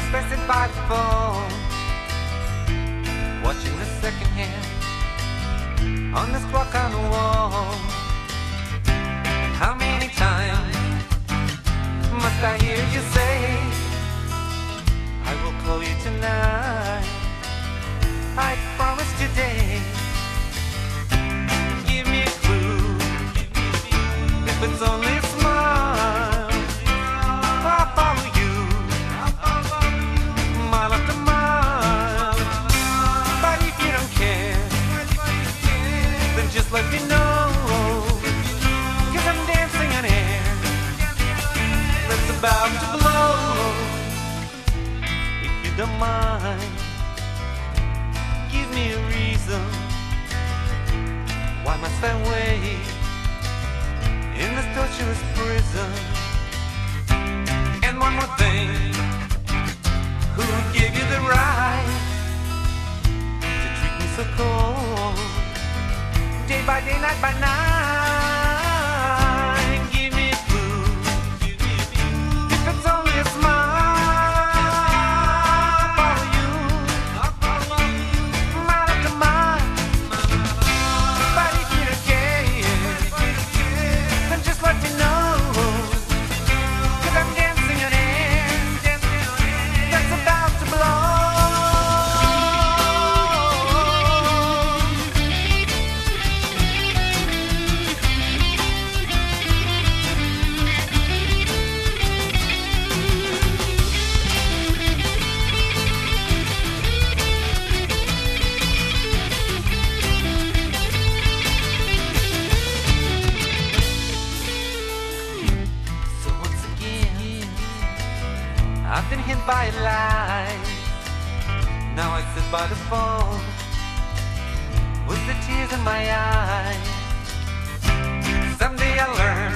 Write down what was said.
I sit by the phone, watching the second hand on this clock on the wall. How many times must I hear you say, I will call you tonight, I promise today. Give me a clue, if it's only a smile, I'll follow you mile after mile. But if you don't care, then just let me know, 'cause I'm dancing on air that's about to blow. If you don't mind, give me a reason, why must I wait in this torturous prison? And one more thing, who gave you the right to treat me so cold, day by day, night by night? Give me a clue, if it's only a smile, I'll follow you mile after mile. But if you don't care, then just let me know, 'cause I'm dancing on air that's about to blow. So once again, I've been hit by a lie. Now I sit by the phone with the tears in my eyes. Someday I'll learn